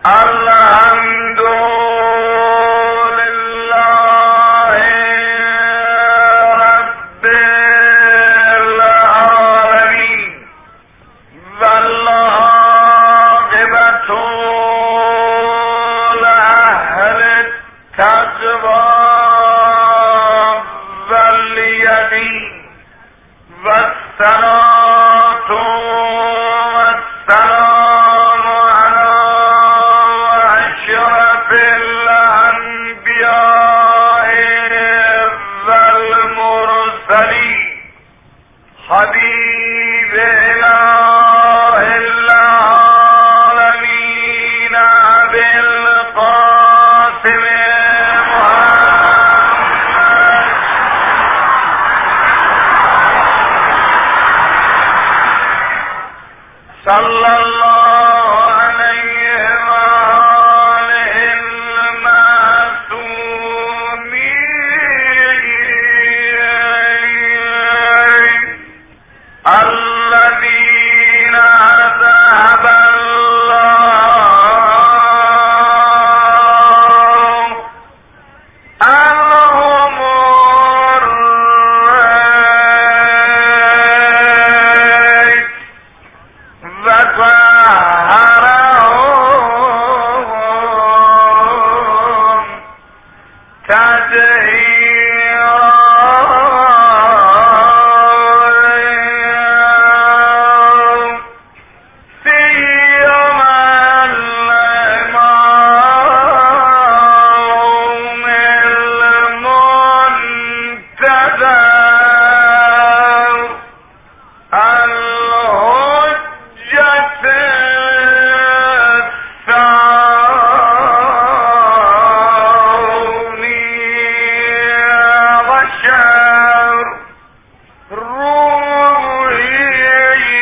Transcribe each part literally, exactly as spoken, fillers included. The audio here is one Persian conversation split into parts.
الحمد لله رب العالمين والعاقبة لأهل التقوى واليقين والصلاة والسلام على أشرف الأنبياء والمرسلين حبيب إله العالمين أبي القاسم صلى الله عليه وآله المعصومين الذين ذهب الله عنهم الريب وطهرهم تطهيرا سيما الإمام المنتظر الحجة الثاني عشر روحي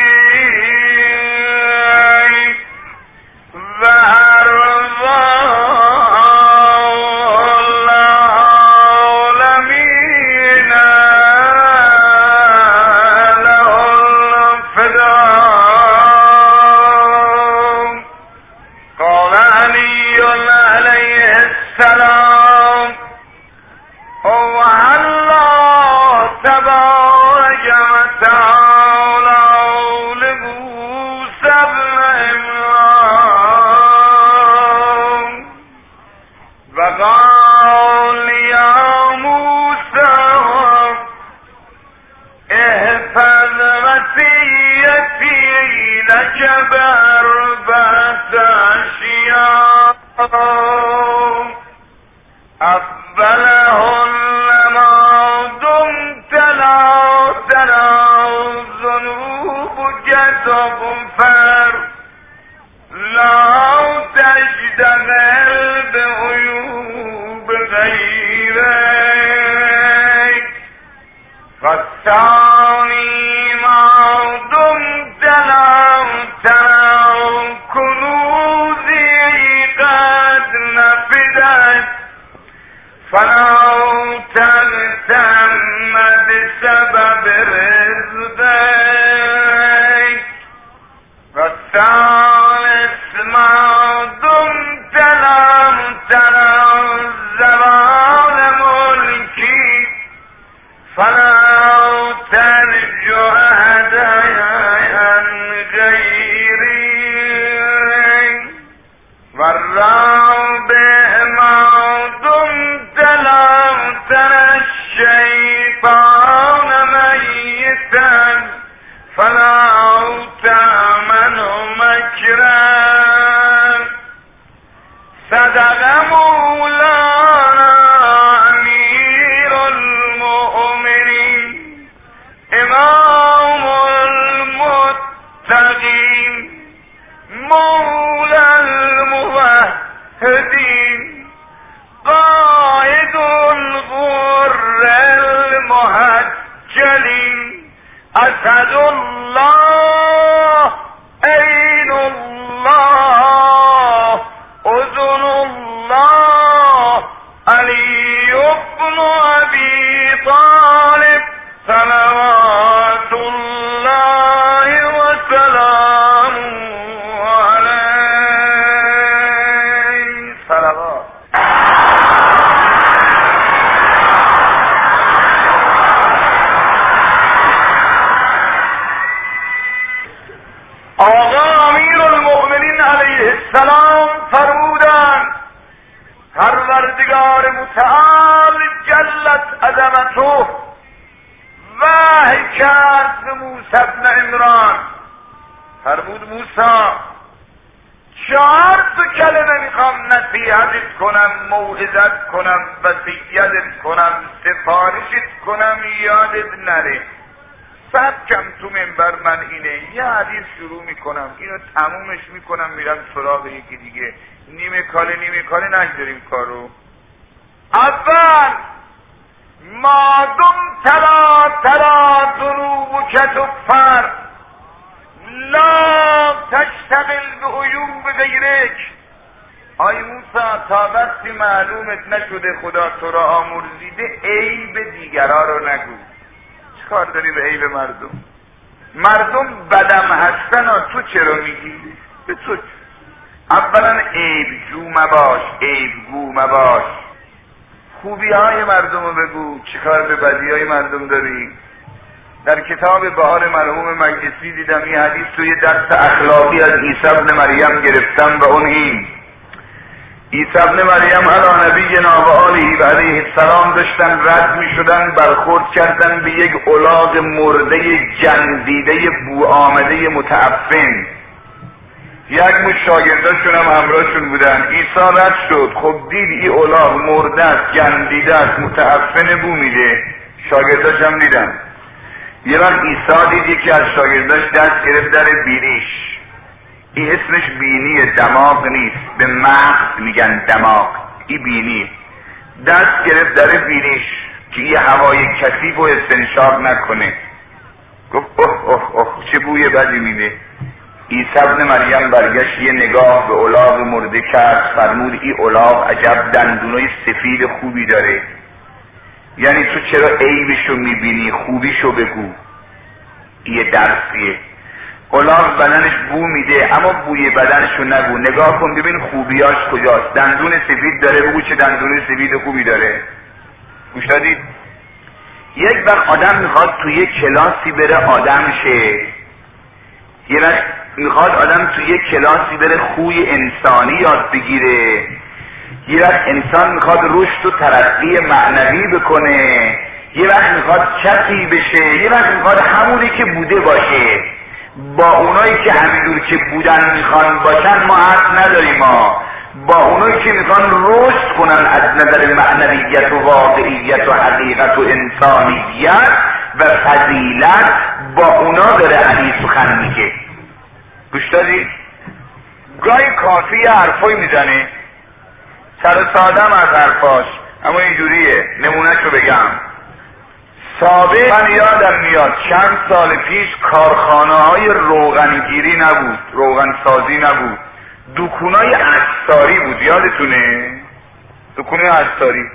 وأرواح العالمين له الفداء. قال علي عليه السلام: هو الله تبارك وتعالى لموسى بن عمران وقال: يا موسى احفظ وصيتي لك بأربعة أشياء أفضلهن ما دمت لا ترى ذنوبك تغفر لا تشتغل بعيوب غيرك والثاني ما دمت لا ترى كنوزي قد نفدت فلا تغتم بسبب رزقك والثالث ما دمت لم ترى زوال ملكي فلا ترجو هدايا غيري والرابع ما دمت لم ترى الشيطان ميتا فلا تأمن مكرا. صدق مولانا أمير المؤمنين إمام المتقين مولى الموحدين قائد الغر المهجلين أسد الله عين الله أذن الله کلمه میخوام نصیحتت کنم، موعظت کنم، وصیتت کنم، سفارشت کنم، یادت نره. سبکم تو منبر من اینه، یه حدیث شروع میکنم، اینو تمومش میکنم، میرم سراغ یکی دیگه. نیمه کاله نیمه کاله نگذاریم کارو. اول مادم ترا ترا ذنوبک تغفر لا تشتغل به عیوب غیرک. آی موسی، تا وقتی معلومت نشده خدا تو را آمرزیده، عیب دیگرا رو نگو. چه کار داری به عیب مردم؟ مردم بدم هستن ها، تو چرا میگی؟ به تو اولا عیب جو مباش، عیب گو مباش. خوبی های مردم رو بگو، چه کار به بدی های مردم داری؟ در کتاب بهار مرحوم مجلسی دیدم یه حدیث توی درس اخلاقی از عیسی ابن مریم گرفتم و اون این: عیسی ابن مریم علی نبینا و آله و علیه السلام داشتن رد می شدن، برخورد کردن به یک الاغ مرده جندیده بو آمده متعفن. یک مش شاگرداشون هم همراهشون بودن. عیسی رد شد، خب دید این الاغ مرده است، جندیده است، متعفن بو میده. شاگرداش هم دیدن. یه وقت عیسی دید یکی از شاگرداش دست گرفت در بینیش. این اسمش بینیه، دماغ نیست، به مغز میگن دماغ، این بینی. دست گرفت در بینیش که یه هوای کثیف و استنشاق نکنه. گفت اوه اوه اوه چه بوی بدی میده. عیسی ابن مریم برگشت یه نگاه به الاغ مرده کرد، فرمود این الاغ عجب دندونای سفید خوبی داره. یعنی تو چرا عیبشو میبینی؟ خوبیشو بگو. یه درسیه. الاغ بدنش بو میده اما بوی بدنشو نگو، نگاه کن ببین خوبیاش کجاست. دندون سفید داره، بگو چه دندون سفید خوبی داره. گوش دادید؟ یک وقت آدم میخواد تو یک کلاسی بره آدم شه، یه وقت میخواد آدم تو یک کلاسی بره خوی انسانی یاد بگیره، یه وقت انسان میخواد رشد و ترقی معنوی بکنه، یه وقت میخواد کسی بشه، یه وقت میخواد همونی که بوده باشه. با اونایی که همینجور که بودن میخوان باشن ما حق نداریم. ما با اونایی که میخوان رشد کنن از نظر معنویت و واقعیت و حقیقت و انسانیت و فضیلت، با اونا داره علی سخن میگه. گوش دادی؟ گاهی کافی یه حرفایی میزنه، سر سادم از حرفاش، اما اینجوریه. نمونهشو بگم. سابق من یادم میاد چند سال پیش کارخانه های روغنگیری نبود، روغن سازی نبود، دکونای عطاری بود. یادتونه؟ دکونای عطاری.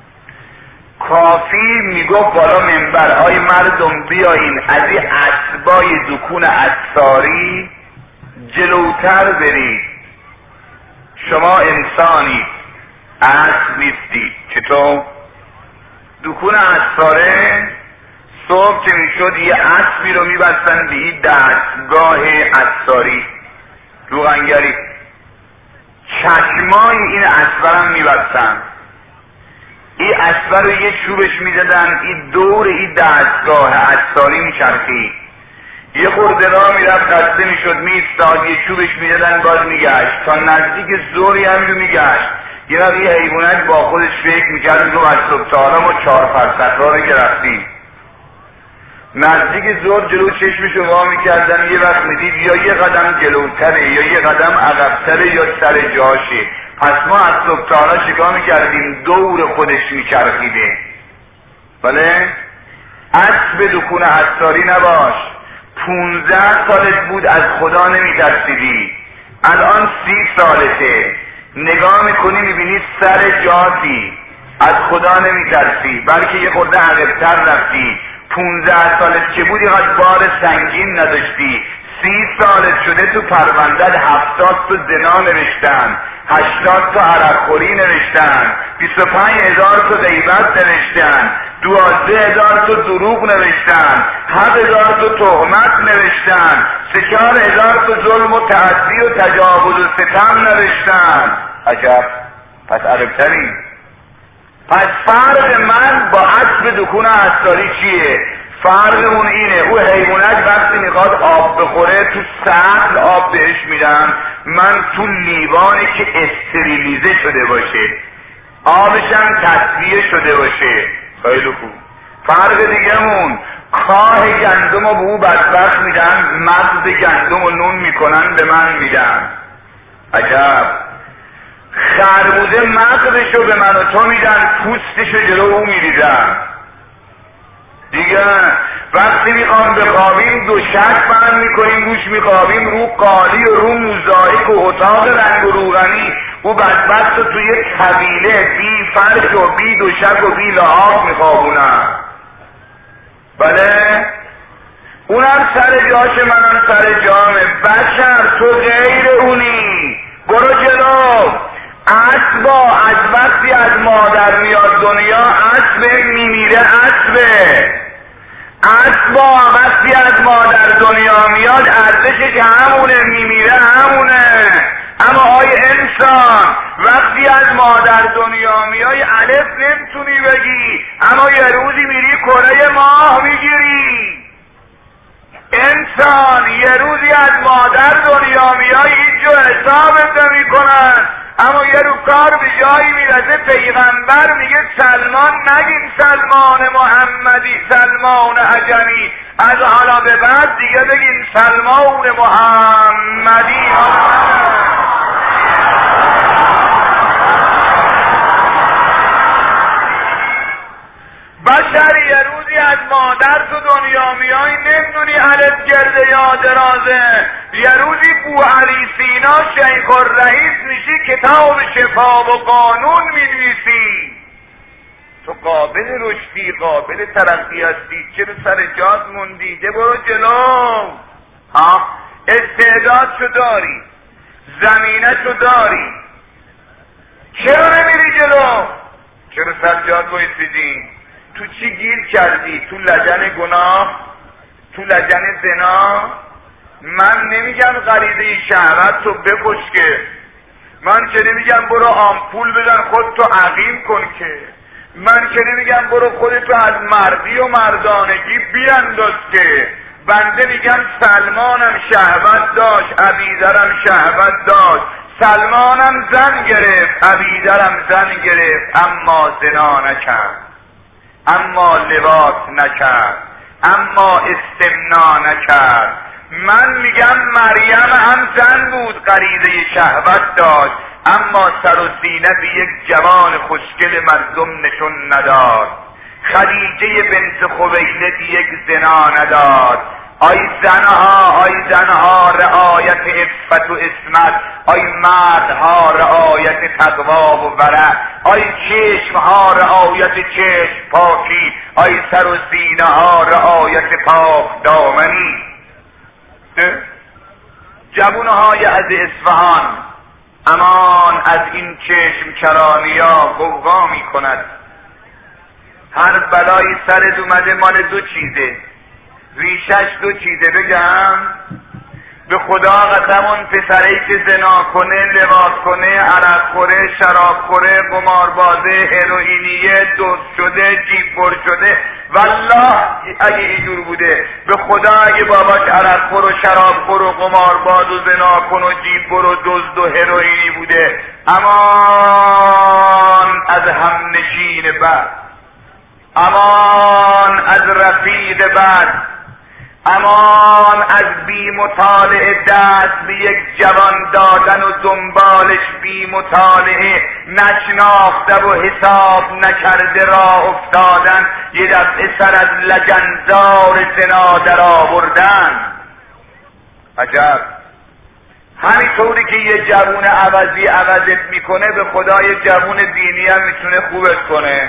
کافی میگفت بالا منبر: آی مردم بیاین از این اسبای دکون عطاری جلوتر برید، شما انسانید، اسب نیستید. چطور؟ دکون عطاره صبح که میشد یه اسبی رو میبستن به این دستگاه عطاری روغنگری، چشمای این اسب هم میبستن. این اسب رو یه چوبش میزدن، این دور این دستگاه عطاری میچرخید. یه خورده راه میرفت خسته میشد میایستاد، یه چوبش میزدن باز میگشت تا نزدیک ظهر هم رو میگشت. یه وقت یه حیوانت با خودش فکر میکرد میگم از صبح تا حالا ما چهار فرسخ راه رو گرفتیم. نزدیک ظهر جلو چشمشو وا میکردن، یه وقت میدید یا یه قدم جلوتره یا یه قدم عقبتره یا سر جاشه. پس ما از صبح تا حالا چیکار میکردیم؟ دور خودش میچرخیده. بله؟ اسب دکون عطاری نباش. پونزده سالت بود از خدا نمیترسیدی، الان سی سالته، نگاه میکنی میبینی سر جاتی، از خدا نمیترسی، بلکه یه خورده عقب‌تر رفتی. پونزده سالت که بودی قد بار سنگین نداشتی، سی سالت شده تو پروندت هفتاد تا زنا نوشتن، هشتاد تا عرقخوری نوشتن، بیست و پنج هزار تا غیبت نوشتن، دوازده هزار تا دروغ نوشتن، هفت هزار تا تهمت نوشتن، سه چهار هزار تا ظلم و تعدی و تجاوز و ستم نوشتن. عجب، پس عربتری. پس فرق من با اسب دکون عطاری چیه؟ فرق اون اینه، او حیوانت وقتی میخواد آب بخوره تو سطل آب بهش میدن، من تو لیوانی که استریلیزه شده باشه، آبشم تصفیه شده باشه. خیلی خوب. فرق دیگه‌مون کاه گندم رو به او بدبخت میدن، مغز گندم رو نون میکنن به من میدن. عجب. خربوزه مغزشو به من و تو میدن، پوستشو جلو او میریزن. دیگه وقتی میخوام بخوابیم دو شک بند میکنیم روش میخوابیم، رو قالی و رو موزاییک و اتاق رنگ و روغنی. او بدبخت رو توی طویله بی فرش و بی دوشک و بی لحاف میخوابونن. بله اونم سر جاش، منم سر جامه. بشر تو غیر اونی، برو جلو. اسبا از وقتی از مادر میاد دنیا اسب میمیره. اسبه اسبا وقتی از مادر دنیا میاد ارزشش همونه، میمیره همونه. اما آی انسان وقتی از مادر دنیا میای الف نمیتونی بگی، اما یه روزی میری کره ماه میگیری. انسان یه روزی از مادر دنیا میای هیچ جو حسابت نمی کنن، اما یه رو کار به جایی میرسه پیغمبر میگه سلمان نگین سلمان محمدی، سلمان عجمی، از حالا به بعد دیگه بگین سلمان محمدی. بشر یه روزی از مادر تو دنیا میای نمیدونی الف گرده یا درازه. یه روزی بو علی سینا شیخ الرئیس میشی، کتاب شفا و قانون مینویسی. تو قابل رشدی، قابل ترقی هستی، چرا سر جات موندی؟ ده برو جلو. ها استعداد شو داری، زمینه شو داری، چرا نمیری جلو؟ چرا سر جات بایستیدی؟ تو چی گیر کردی؟ تو لجن گناه؟ تو لجن زنا؟ من نمیگم غریزه شهوت تو بکش که، من که نمیگم برو آمپول بزن خودتو عقیم کن که، من که نمیگم برو خودتو از مردی و مردانگی بیانداز که. بنده میگم سلمانم شهوت داشت، عبیدرم شهوت داشت. سلمانم زن گرفت، عبیدرم زن گرفت، اما زنا نکرد، اما لواط نکرد، اما استمنا نکرد. من میگم مریم هم زن بود، غریزه شهوت داشت، اما سر و سینه به یک جوان خوشگل مردم نشون نداد. خدیجه بنت خویلد یک زنا نداد. آی زنها، آی زنها رعایت عفت و عصمت، آی مردها رعایت تقوا و ورع، آی چشمها رعایت چشم پاکی، آی سر و سینه ها رعایت پاک دامنی. جوانهای از اصفهان امان از این چشم کرانی ها غوغا می کند. هر بلایی سرت اومده مال دو چیزه، ریشش دو چیزه. بگم به خدا قسم اون پسری که زنا کنه، لواط کنه، عرق خوره، شراب خوره، قماربازه، هروئینیه، دزد شده، جیب بر شده، والله اگه اینجور بوده به خدا اگه باباش عرق خور و شراب خور و قمارباز و زنا کن و جیب بر و دزد و هروئینی بوده، امان از همنشین بد، امان از رفیق بد، امان از بی مطالعه دست به یک جوان دادن و دنبالش بی مطالعه نشناخته و حساب نکرده راه افتادن، یه دفعه سر از لجنزار زنا در آوردن. عجب. همینطوری که یه جوون عوضی عوضت میکنه به خدای جوون دینی هم میتونه خوبت کنه.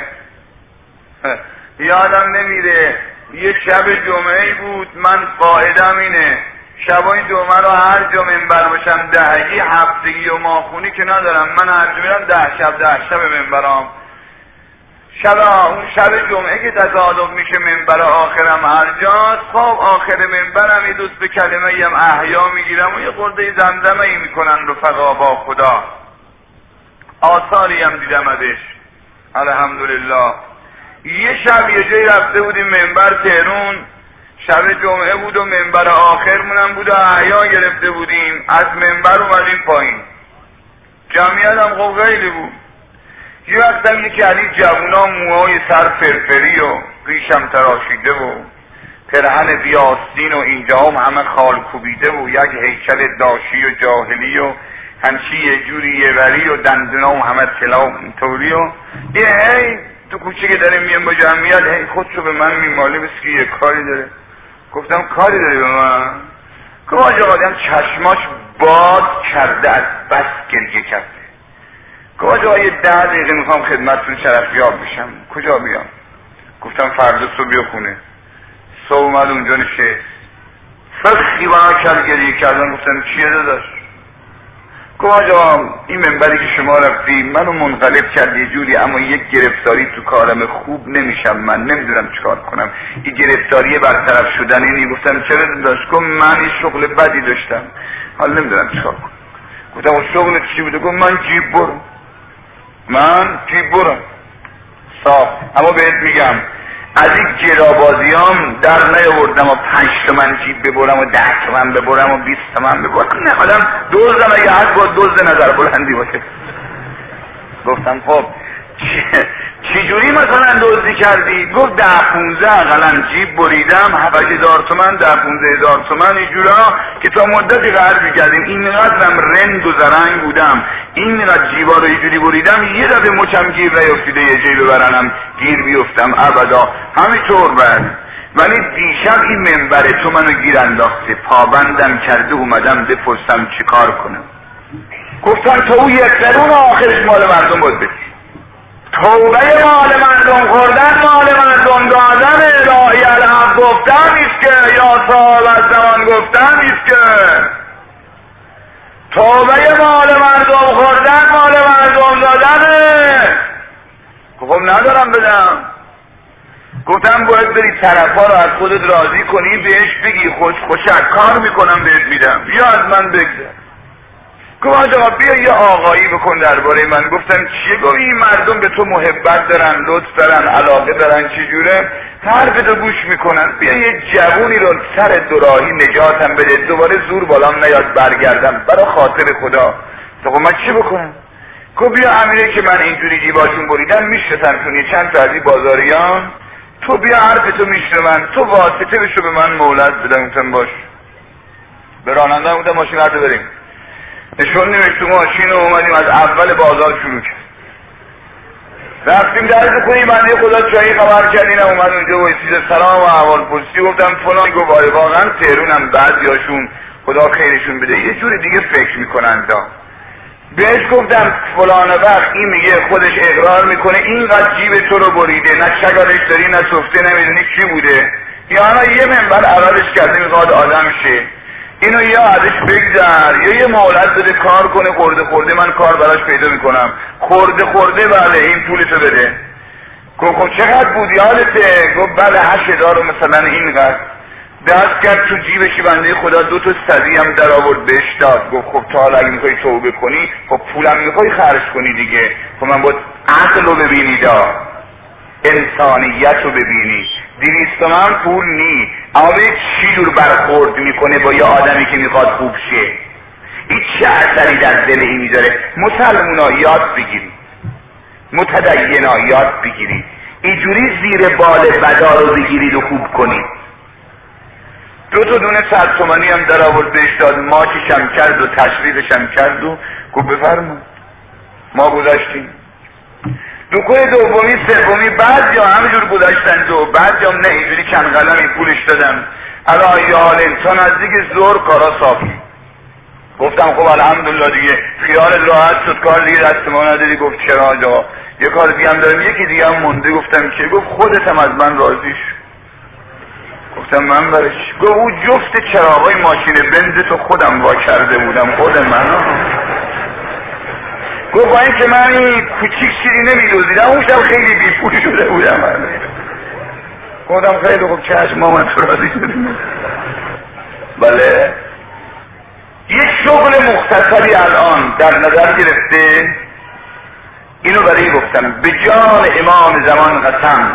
یادم نمیره یه شب جمعه بود، من قاعدم اینه شبای جمعه رو هر جا منبر باشم دهگی هفتگی و ماخونی که ندارم، من هر جا میرم ده شب ده شب منبرام. شب اون شب جمعه که تصادف میشه منبر آخرم هر جاست، خب آخر منبرم یه دوست به کلمه ای هم احیا میگیرم و یه خورده زمزمه ای میکنن رفقا با خدا. آثاری هم دیدم ازش الحمدلله. یه شب یه جایی رفته بودیم منبر تهرون، شب جمعه بود و منبر آخرمونم بود و احیا گرفته بودیم، از منبر اومدیم پایین، جمعیت هم خب خیلی بود. یه وقتم یکی علی جوونا موهای سر فرفری و ریشم تراشیده و پرهن بیاستین و اینجا هم همه خال کوبیده و یک هیکل داشی و جاهلی و همچی یه جوری یه وری و دندونا و همه طلا و اینطوری و یه هی تو کوچه که داره میان با جمعیت هی خودشو به من میماله بس که یه کاری داره. گفتم کاری داری به من؟ که آجا آدم چشماش باز کرده از بس گریه کرده. که آجا یه ده دقیقه میخوام خدمتتون شرفیاب بشم، کجا بیام؟ گفتم فردا صبح بیا خونه. صبح اومد اونجا نشست، فخی با کرد گریه کردن. گفتم چیه داداش؟ که آجا این منبری که شما رفتی منو منقلب کرد یه جوری، اما یک گرفتاری تو کارم خوب نمیشم، من نمیدونم چیکار کنم، این گرفتاری برطرف شدن اینی. گفتم چرا داداش؟ که من این شغل بدی داشتم حالا نمیدونم چیکار کنم. گفتم شغل چی بوده؟ گفت من جیب برم. من جیب برم صاف، اما بهت میگم از این گرابازیام در نیاوردم و پنج تومن جیب ببرم و ده تومن ببرم و بیست تومن ببرم. نه آدم دوزدم اگه هست با دوزد نظر بلندی باشه. گفتم خب چی جوری مثلا دزدی کردی؟ گفت ده پونزه اقلا جیب بریدم، هفت هزار تومن ده پونزه هزار تومن اینجورا که تا مدتی قرض میکردیم، اینقدرم رند و زرنگ بودم، اینقدر جیبا رو اینجوری بریدم یه دفعه مچم گیر نیفتیده یه جیب ببرنم گیر بیفتم ابدا. همینطور بعد ولی دیشب این منبر تو منو گیر انداخته، پابندم کرده، اومدم بپرسم چی کار کنم. گفتم تو یک قرون آخرش مال مردم بود بدی. توبه مال مردم خوردن، مال مردم دادن، الهی الحق گفتن نیست که، یا صاحب از زمان گفتن نیست که. توبه مال مردم خوردن، مال مردم دادن. خب ندارم بدم. گفتم باید بری طرفا رو از خودت راضی کنی، بهش بگی خوش خوشک کار میکنم بهت میدم، یا از من بگذر. گفت آقا بیا یه آقایی بکن درباره من. گفتم چیه؟ گفت این مردم به تو محبت دارن، لطف دارن، علاقه دارن، چجوره؟ حرف تو گوش میکنن، بیا یه جوونی رو سر دوراهی نجاتم بده، دوباره زور بالام نیاد برگردم، برای خاطر خدا. تو من چی بکنم؟ گفت بیا امیره که من اینجوری جیباشون بریدم میشناسم چون چند تا از این بازاریان، تو بیا حرف تو میشنون، تو واسطه بشو به من مولد بدم. گفتم باش. به راننده گفتم ماشین رو بریم. نشون نمیشت تو ماشین رو اومدیم از اول بازار شروع کرد. رفتیم درز کنی بنده خدا چایی خبر کردینم اومد اونجا و چیز سلام و احوال پرسی. گفتم فلان. گفت واقعا تهرونم بعضیاشون خدا خیرشون بده یه جور دیگه فکر میکنن دا. بهش گفتم فلان وقت این میگه خودش اقرار میکنه اینقدر جیب تو رو بریده، نه شگالش داری نه سفته نمیدونی کی بوده، یا انا یه منبر عوضش کرده میخواد آدم شه، اینو یا ازش بگذر یا یه مهلت بده کار کنه، خورده خورده من کار براش پیدا میکنم. خورده خورده بله این پولتو بده. گفت خب چقدر بود یادته؟ گفت بله هشت هزار مثلا اینقدر. دست کرد تو جیبشی بنده خدا دو تا صدی هم در آورد بهش داد. گفت خب تا حالا اگه میخوای توبه کنی خب پولم میخوای خرج کنی دیگه، خب من باید عقل رو ببینی دا، انسانیت رو ببینی. دویست تومن پول نی، اما به چی جور برخورد میکنه با یه آدمی که میخواد خوب شه. این چه اثری در دل این میذاره؟ مسلمونا یاد بگیری، متدینا یاد بگیری، اینجوری زیر بال بدا رو بگیرید و خوب کنید. دو تا دونه صد تومنی هم در آورد بهش داد، ماچشم کرد و تشریفشم کرد و گفت بفرما. ما گذاشتیم. دکوه دومی سومی بعد یا همجور گذاشتن و بعد یا نه اینجوری چند قلمی پولش دادم. الان یا حال انسان از دیگه زور کارا صافی. گفتم خب الحمدلله دیگه خیالت راحت شد، کار دیگه دست ما نداری. گفت چرا آجا یه کار دیگه هم دارم، یکی دیگه هم مونده. گفتم که؟ گفت خودت هم از من راضی شد. گفتم من برش. گفت او جفت چراغای ماشین بنز تو خودم وا کرده بودم، خود من. گفت با این که من این کوچیک چیزی نمیدوزیدم، اون شب خیلی بیپول شده بودم. گفتم خیلی خوب چشم ما من تو راضی شدیم. بله یک شغل مختصری الان در نظر گرفته، اینو برای گفتم به جان امام زمان قسم،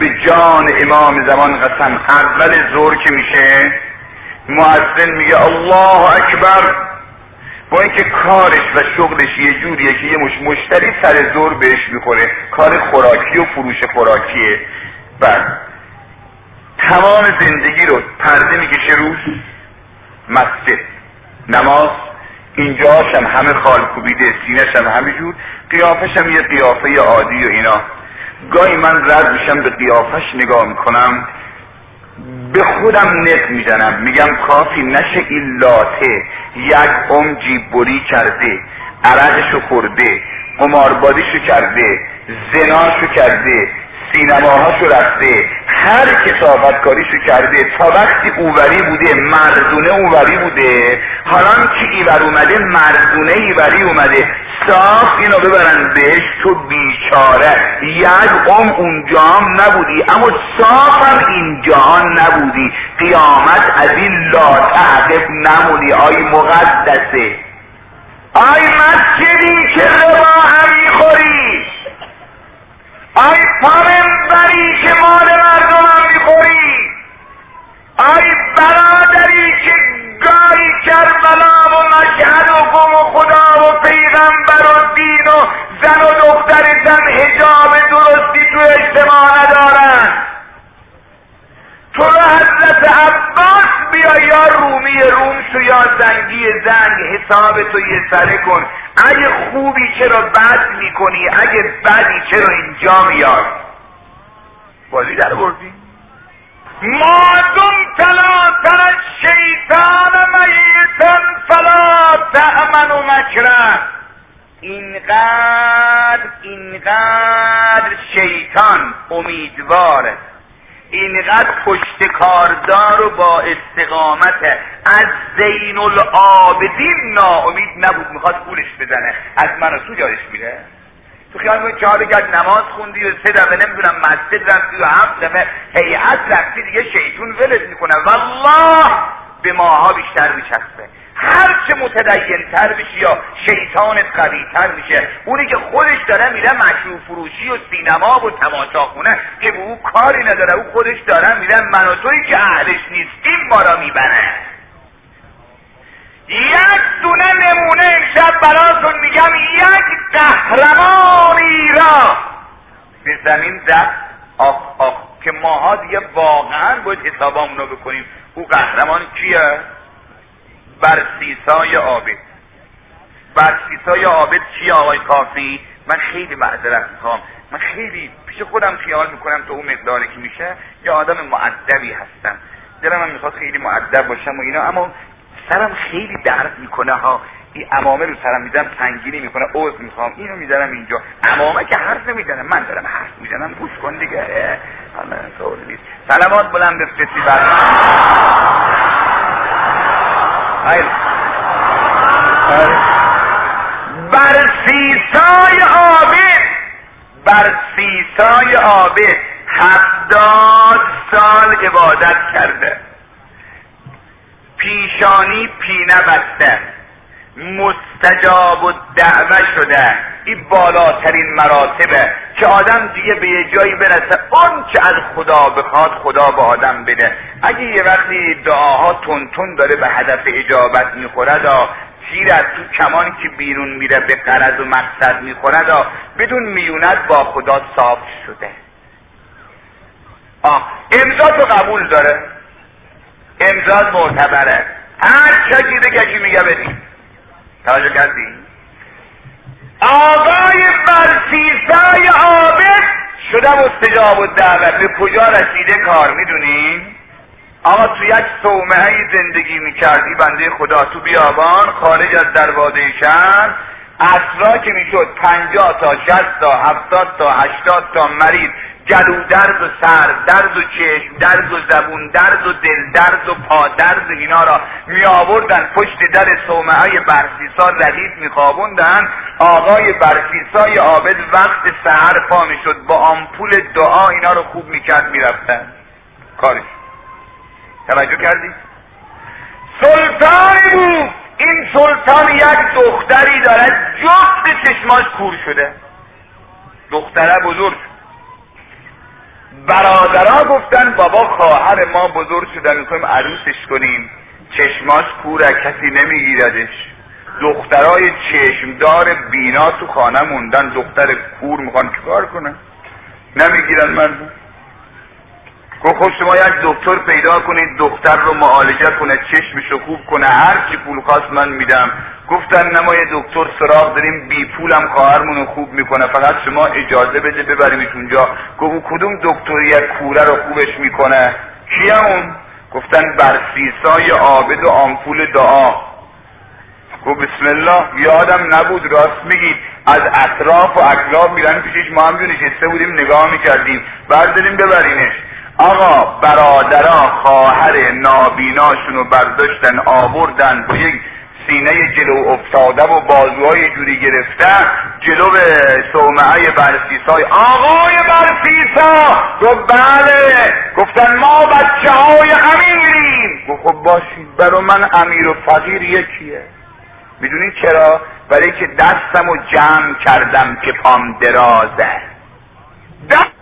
به جان امام زمان قسم، اول ظهر که میشه مؤذن میگه الله اکبر، با اینکه کارش و شغلش یه جوریه که یه مش مشتری سر ظهر بهش میخوره، کار خوراکی و فروش خوراکیه، بعد تمام زندگی رو پرده میکشه روش مسجد، نماز، اینجاش هم همه خال کوبیده، سینه‌ش هم همه جور، قیافش هم یه قیافه عادی و اینا. گاهی من رد میشم به قیافش نگاه میکنم، به خودم نق میزنم، میگم کافی نشه این لاته یک عمر جیب بری کرده، عرقشو خورده، قماربازیشو کرده، زناشو کرده، سینماهاشو رفته، هر کسافت کاریشو کرده، تا وقتی اووری بوده مردونه اووری بوده، حالا که ایور اومده مردونه ایوری اومده، صاف اینو ببرن بهش تو بیچاره، یک عمر اونجا هم نبودی اما صاف هم اینجا هم نبودی، قیامت از این لا تعقب نمونی. آی مقدسه، آی مسجدی که ربا هم میخوری، آی پارنبری که مال مردم هم میخوری، آی برادری که گاری کربلا و مشهد و قم و خدا و پیغمبر و دین و زن و دخترتن حجاب درستی تو اجتماع ندارن، تو رو حضرت عباس بیا یا رومی روم شو یا زنگی زنگ، حساب تو یه سره کن، اگه خوبی چرا بد میکنی، اگه بدی چرا اینجا میاد، بازی در بردی. مادم تلا تر شیطان میتن فلا تأمن و مکرن، اینقدر اینقدر شیطان امیدواره، اینقدر پشت کاردار و با استقامت، از زین العابدین ناامید نبود، میخواد پولش بزنه، از من و تو یادش میره. تو خیال میکنی چهار رکعت نماز خوندی و سه دفعه نمیدونم مسجد رفتی و هفت دفعه هیئت رفتی دیگه شیطون ولت میکنه، والله به ماها بیشتر میچسبه، هر چه متدین تر بشی یا شیطانت قوی تر میشه. اونی که خودش داره میره مشروب فروشی و سینما و تماشاخونه که به او کاری نداره، او خودش داره میره، من و تویی که اهلش نیستیم ما را میبنه. یک دونه نمونه امشب براتون میگم، یک قهرمانی را به زمین زد، آخ آخ که ماها دیگه واقعا باید حسابامونو بکنیم. او قهرمان کیه؟ برسیسای عابد. برسیسای عابد کیه آقای کافی؟ من خیلی معذرت میخوام، من خیلی پیش خودم خیال میکنم تو اون مقداری که میشه یا آدم مؤدبی هستم، دلم من میخواد خیلی مؤدب باشم و اینا، اما سرم خیلی درد میکنه ها، این عمامه رو سرم میزنم سنگینی میکنه، عذر میخوام، اینو میذارم اینجا. عمامه که حرف نمیزنه، من دارم حرف میزنم، گوش کن دیگه. حالا طور نیست. سلامات بلند بفرستی بر خیر. برسیسای عابد، برسیسای عابد هفتاد سال عبادت کرده، پیشانی پینه بسته، مستجاب و دعوه شده. این بالاترین مراتبه که آدم دیگه به یه جایی برسه اون که از خدا بخواد خدا به آدم بده. اگه یه وقتی دعاها تون تون داره به هدف اجابت میخوره دا، تیر از تو کمان که بیرون میره به غرض و مقصد میخوره دا، بدون میونت با خدا صاف شده. آه امضا تو قبول داره، امضا معتبره، هر چکی دیگه کی میگه بدیم. توجه کردی؟ آقای برسیسای عابد شده مستجاب الدعوه. به کجا رسیده کار میدونین؟ آقا تو یک صومعه زندگی میکردی بنده خدا، تو بیابان خارج از دروازه شهر، عصرا که میشد پنجاه تا شصت تا هفتاد تا هشتاد تا مریض، گلو درد و سر درد و چشم درد و زبون درد و دل درد و پا درد و اینا را می آوردن پشت در صومعه برسیسا ردیف می خوابوندن. آقای برسیسای عابد وقت سحر پا می شد، با آمپول دعا اینا رو خوب می کرد می رفتن کارش. توجه کردی؟ سلطانی بود. این سلطان یک دختری داره جفت چشماش کور شده، دختره بزرگ. برادرها گفتن بابا خواهر ما بزرگ شدن میخوایم عروسش کنیم، چشماش کوره کسی نمیگیردش. دخترای چشمدار بینا تو خانه موندن، دختر کور میخوان چیکار کنن؟ نمیگیرن مردم. گفت خب شما یک دکتر پیدا کنید دختر رو معالجه کنه، چشمشو خوب کنه، هر چی پول خواست من میدم. گفتن نه ما یه دکتر سراغ داریم بی پولم خواهرمونو خوب میکنه، فقط شما اجازه بده ببریمش اونجا. گفت کدوم دکتر یک کوره رو خوبش میکنه؟ کیه اون؟ گفتن برسیسای عابد و آمپول دعا. گفت بسم الله. یادم نبود، راست میگید. از اطراف و اکلاف میرن پیشش، ما هم نشسته بودیم نگاه میکردیم، برداریم ببرینش. آقا برادران خواهر نابیناشون رو برداشتن آوردن، با یک سینه جلو افتاده و بازوهای جوری گرفته جلو صومعه برسیسای. آقای برسیسا گفت بله. گفتن ما بچه های امیریم. گفت خب باشید، برا من امیر و فقیر یکیه. میدونی چرا؟ برای که دستم رو جمع کردم که پام درازه. دست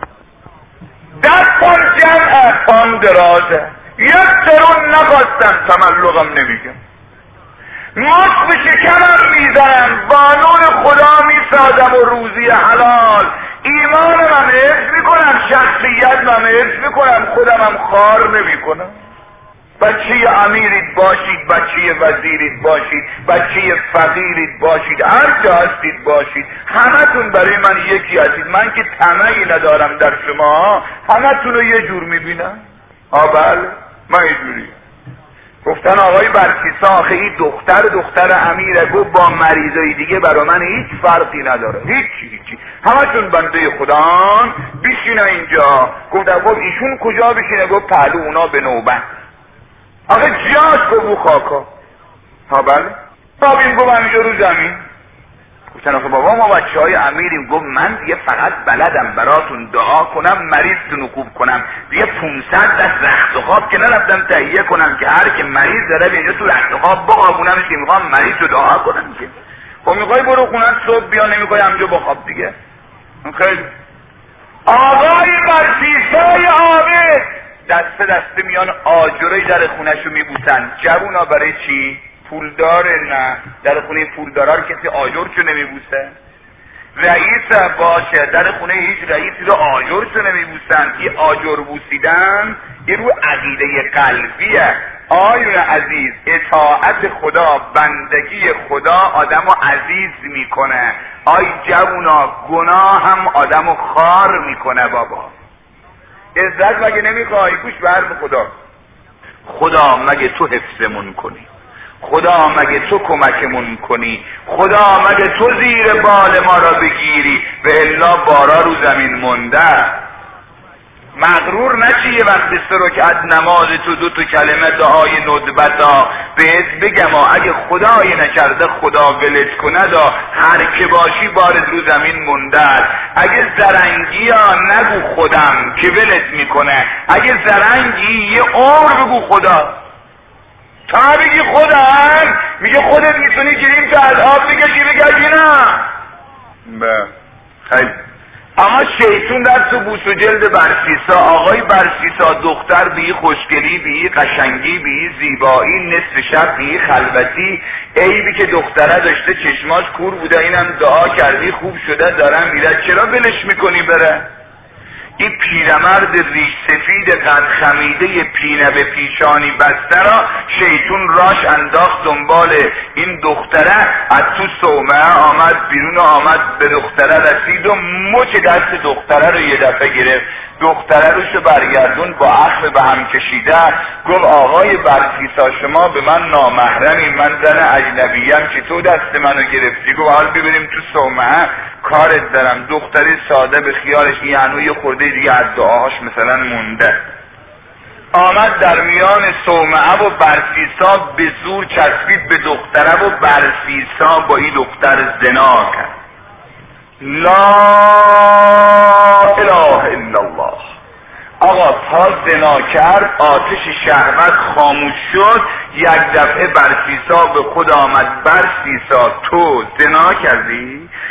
دستم جمعه پام درازه. یک درون نخواستم، تملقم نمیگم، ماست به شکمم میزنم، بانون خدا میسازم و روزی حلال. ایمانم حفظ میکنم، شخصیتم حفظ میکنم، خودمم خار نمیکنم. بچه امیرید باشید، بچه وزیرید باشید، بچه فقیرید باشید، هر جا هستید باشید، همتون برای من یکی هستید. من که طمعی ندارم در شما، همتون رو یه جور میبینم. آ بله من یه جوری. گفتن آقای برسیسا آخه این دختر دختر امیره. گفت با مریضای دیگه برای من هیچ فرقی نداره، هیچی هیچی، همتون بنده خدان، بیشینه اینجا. گفتن خب ایشون کجا بشینه؟ گفت پهلو اونا به نوبت. آخه جاش گفت خاکا. ها بله. بابیم گفت اینجا رو زمین. گفتن آخه بابا ما بچه های امیریم. گفت من دیگه فقط بلدم براتون دعا کنم، مریضتون خوب کنم. دیگه پونصد دست رخت و خواب که نرفتم تهیه کنم که هر که مریض داره اینجا تو رخت و خواب بخوابونمش که میخوام مریض رو دعا کنم. که خب میخوای برو خونت صبح بیا، نمیخوای همجا بخواب دیگه. خیلی آقای برسیسای عابد دسته دسته میان آجرای در خونهشو میبوسن. جوونا برای چی؟ پولداره؟ نه، در خونه پولدارا رو کسی آجرشو نمیبوسه. رئیس باشه، در خونه هیچ رئیسی رو آجرشو نمیبوسن. این آجر بوسیدن یه رو عقیده قلبیه. آیون عزیز، اطاعت خدا، بندگی خدا آدمو عزیز میکنه. آی جوونا، گناه هم آدمو خار میکنه. بابا عزت مگه نمیخوای؟ گوش به حرف خدا. خدا مگه تو حفظمون کنی؟ خدا مگه تو کمکمون کنی؟ خدا مگه تو زیر بال ما را بگیری؟ و الا بارا رو زمین مونده. مغرور نشی یه وقت سه رکعت نماز تو دو تا کلمه دعای ندبتا بهت بگم اگه خدای نکرده خدا ولت کنه دا هر که باشی بارد رو زمین مونده. اگه زرنگی ها نگو خودم که ولت میکنه، اگه زرنگی یه عمر بگو خدا. تا بگی خودم میگه خودت میتونی گیریم تا از آب بگشی بگشی نه. به خیلی اما شیطون در تو بوس و جلد برسیسا. آقای برسیسا دختر بی خوشگلی، بی قشنگی، بی زیبایی، نصف شب بی خلوتی، عیبی که دختره داشته چشماش کور بوده، اینم دعا کردی خوب شده دارم میره، چرا ولش میکنی بره؟ این پیرمرد ریش سفید قد خمیده پینه به پیشانی بسته را شیطون راش انداخت دنبال این دختره. از تو صومعه آمد بیرون، آمد به دختره رسید و مچ دست دختره رو یه دفعه گرفت. دختره روشو برگردون با اخم به هم کشیده. گفت آقای برسیسا شما به من نامحرمی، من زن اجنبیم، چی تو دست منو گرفتی؟ گفت حال ببریم تو صومعه کارت دارم. دختری ساده به خیالش یعنی یه خورده دیگه از دعاهاش مثلا مونده. آمد در میان صومعه و برسیسا به زور چسبید به دختره و برسیسا با این دختر زنا کرد. لا اله الا الله. آقا تا زنا کرد آتش شهوت خاموش شد. یک دفعه برسیسا به خود آمد. برسیسا تو زنا کردی؟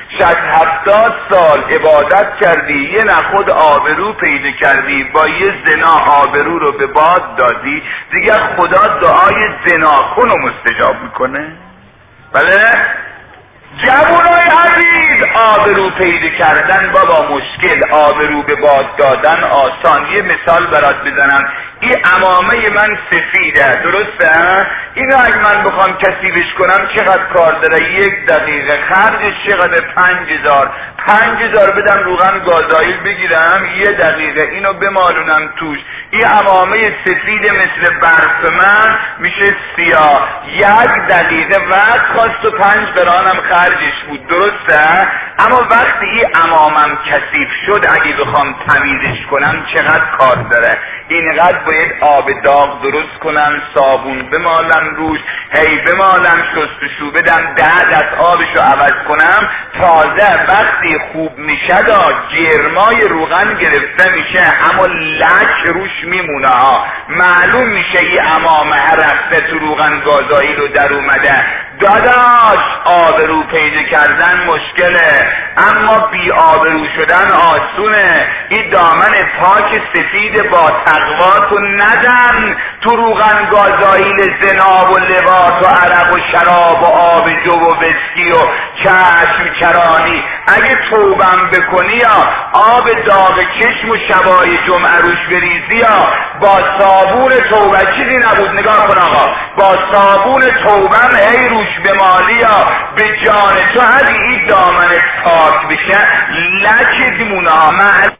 شاید هفتاد سال عبادت کردی، یه نخود آبرو پیدا کردی، با یه زنا آبرو رو به باد دادی، دیگر خدا دعای زنا کن و مستجاب میکنه؟ بله؟ جوانای عزیز، آبرو پیدا کردن بابا مشکل، آبرو به باد دادن آسان. یه مثال برات بزنم، این عمامه من سفیده، درسته؟ اینو اگه من بخوام کثیفش کنم چقدر کار داره؟ یک دقیقه خرجش چقدر؟ پنج هزار پنج هزار بدم روغن گازایل بگیرم، یه دقیقه اینو بمالونم توش، این عمامه سفید مثل برف من میشه سیاه. یک دقیقه وقت خواست و پنج قرانم خرجش بود، درسته؟ اما وقتی این عمامم کثیف شد اگه بخوام تمیزش کنم چقدر کار داره؟ اینقدر باید آب داغ درست کنم، صابون بمالم روش، هی بمالم، شستشو بدم، ده دست آبشو عوض کنم، تازه وقتی خوب میشه دا جرمای روغن گرفته میشه اما لک روش میمونه ها، معلوم میشه یه عمامه رفته تو روغن گازایی رو در اومده. داداش آبرو پیدا کردن مشکله، اما بی آبرو شدن آسونه. این دامن پاک سفید با تقواتو ندن تو روغن گازایی زنا و لواط و عرق و شراب و آب جو و وسکی و چشم چرانی. اگه توبم بکنی یا آب داغ چشم و شبای جمعه روش بریزی یا با صابون توبه، چیزی نبود، نگاه کن آقا، با صابون توبم هی روش بمالی یا به جان تو هدی این دامن پاک بشه لکه دیمونه ها.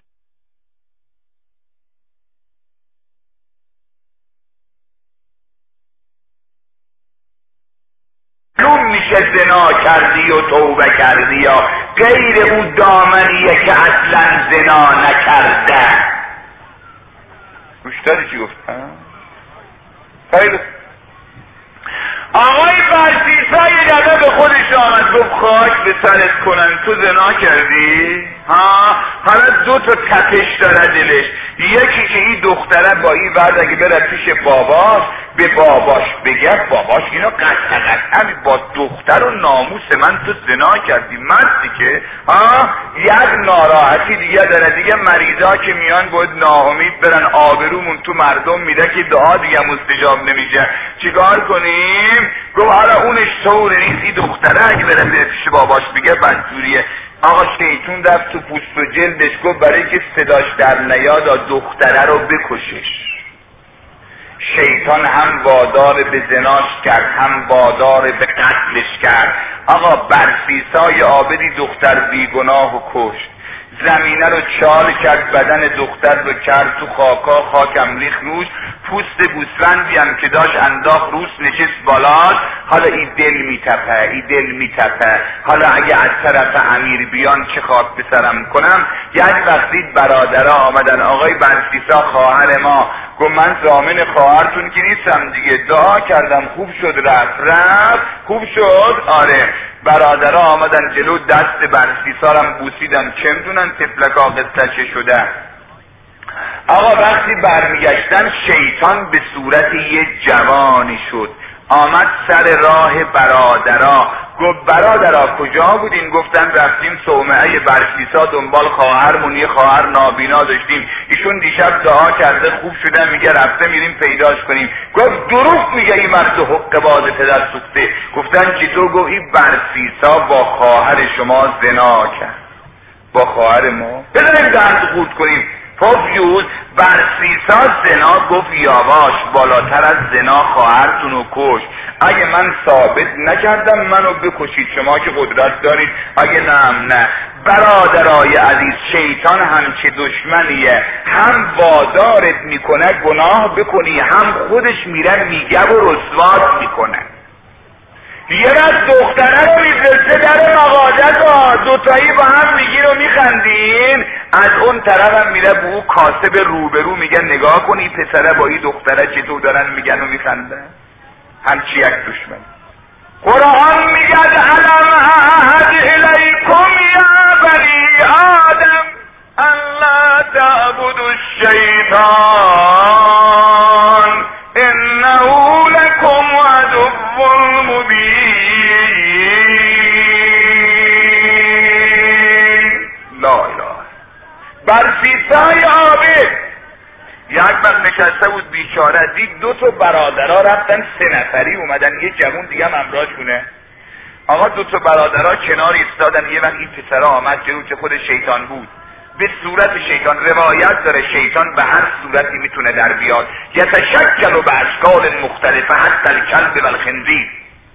معلوم میشه زنا کردی و توبه کردی یا غیر اون دامنیه که اصلا زنا نکرده. گوش داری چی گفتم؟ خیلی آقای برسیسا یه دفعه به خودش آمد گفت خاک به سرت کنن، تو زنا کردی؟ ها؟ حالا دو تا تپش داره دلش، یکی که این دختره با این بعد اگه بره پیش باباش به باباش بگه باباش اینو قطع قطع با دختر و ناموس من تو زنا کردی، مردی که ها؟ یک ناراحتی دیگه داره دیگه، مریضا که میان باید ناامید برن، آبرومون تو مردم میده که دعا دیگه مستجاب نمیشه، چیکار کنیم؟ گفت حالا اونش طور نیست، این دختره اگه بره به پیش باباش بگه بدجوریه. آقا شیطون رفت تو پوست و جلدش گفت برای که صداش در نیاد دختره رو بکشش. شیطان هم وادار به زناش کرد هم وادار به قتلش کرد. آقا برسیسای عابدی دختر بیگناه و کشت، زمینه رو چال کرد، بدن دختر رو کرد تو خاکا، خاکم ریخ روش، پوست گوسفندی هم که داشت انداخت روش، نشست بالاش. حالا این دل میتپه، این دل میتپه، حالا اگه از طرف امیر بیان چه خاک به سرم کنم. یک وقتی برادرها آمدن، آقای برسیسا خواهر ما، گفت من ضامن خواهرتون که نیستم دیگه، دعا کردم خوب شد، رفت رفت خوب شد. آره برادرها آمدن جلو، دست برسیسارم بوسیدن، چه میدونن تفلکا قصه چه شده. آقا وقتی برمیگشتن شیطان به صورت یه جوانی شد، آمد سر راه برادرها، گفت برادرها کجا بودین؟ گفتن رفتیم صومعه برسیسا دنبال خواهرمون، یه خواهر نابینا داشتیم، ایشون دیشب دعا کرده خوب شده، میگه رفته میریم پیداش کنیم. گفت دروغ میگه این مرد حق باز پدر سوخته. گفتن چطور؟ گفت این برسیسا با خواهر شما زنا کرد، با خواهر ما. بذاریم درد خود کنیم. پوفیوز برسیسا زنا، گفت یاواش بالاتر از زنا خواهرتون رو کش، اگه من ثابت نکردم منو بکشید، شما که قدرت دارید، اگه نه نه. برادرای عزیز شیطان همچه دشمنیه، هم وادارت میکنه گناه بکنی، هم خودش میره میگه و رسوات میکنه. یه از دختره رو میفرسته در مغازه ها، دوتایی با هم میگین و میخندین، از اون طرف هم میره به او کاسب روبرو میگه نگاه کنی پسره با این دختره چطور دارن میگن و میخندن، همچی یک دشمن. قرآن میگه الم اعهد الیکم یا بنی آدم الا تعبدوا الشیطان انه لکم عدو مبین. بیچاره دید دو تا برادرها رفتن، سه نفری اومدن، یه جوون دیگه هم همراهشونه. آقا دو تا برادرها کنار ایستادن. یه وقت این پسرا آمد جلو که خود شیطان بود، به صورت شیطان. روایت داره شیطان به هر صورتی میتونه در بیاد. یتشکل و به اشکال مختلفه حتی الکلب و الخنزیر.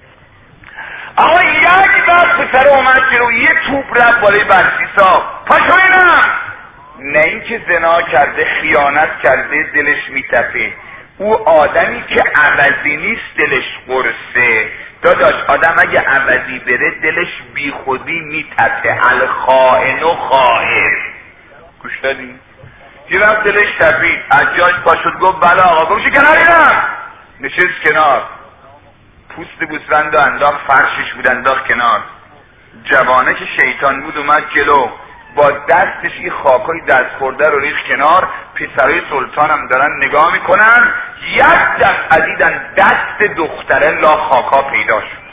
آقا یک وقت پسر آمد جلو، یه توپ رفت بالای برسیسا. پاشو اینم. نه اینکه زنا کرده، خیانت کرده، دلش میتپه. او آدمی که عوضی نیست دلش قرصه. داداش آدم اگه عوضی بره دلش بی خودی میتپه. الخائن و خائن. گوش دادی؟ یه وقت دلش تپید، از جاش پاشد گفت بله آقا. گفت کنار اینم. نشست کنار، پوست گوسفند انداخت، فرشش بود انداخت کنار. جوانه که شیطان بود اومد جلو، با دستش این خاکای دست خورده رو ریخت کنار. پسرای سلطان هم دارن نگاه میکنن. یک دفعه دیدن دست دختره لا خاکا پیدا شد.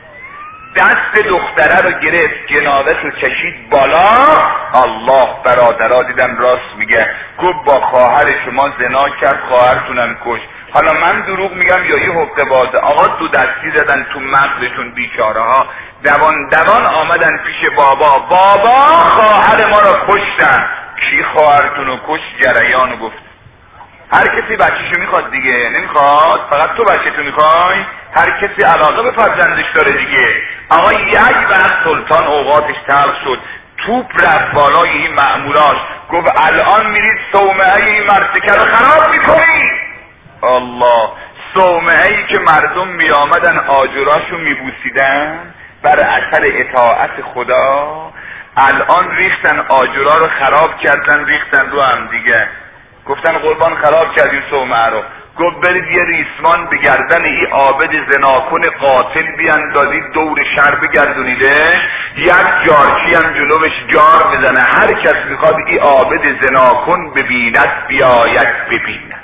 دست دختره رو گرفت، جنازه رو کشید بالا. الله، برادرها دیدن راست میگه. گفت با خواهر شما زنا کرد، خواهرتونم کش. حالا من دروغ میگم یا یه حقه بازه؟ آقا دو دستی زدن تو مغزشون بیچاره ها. دوان دوان آمدن پیش بابا. بابا خواهر ما رو کشتن. کی خواهرتون رو کشت؟ جریانو گفت. هر کسی بچه‌شو میخواد دیگه، نمیخواد؟ فقط تو بچه‌تو میخوای؟ هر کسی علاقه به فرزندش داره دیگه. آقا یک وقت سلطان اوقاتش تلخ شد، توپ رفت بالای این مأموراش. گفت الان میرید صومعه این مرتکه رو خراب میکنی. الله، صومعه ای که مردم می آمدن آجراشو می بوسیدن بر اثر اطاعت خدا، الان ریختن آجرا رو خراب کردن، ریختن رو هم دیگه. گفتن قربان خراب کردیم صومعه رو. گفت برید یه ریسمان به گردن ای عابد زناکن قاتل بیاندازید، دور شهر بگردونیده، یک جارچی هم جلوش جار بزنه، هر کس میخواد ای عابد زناکن ببیند بیاید ببیند.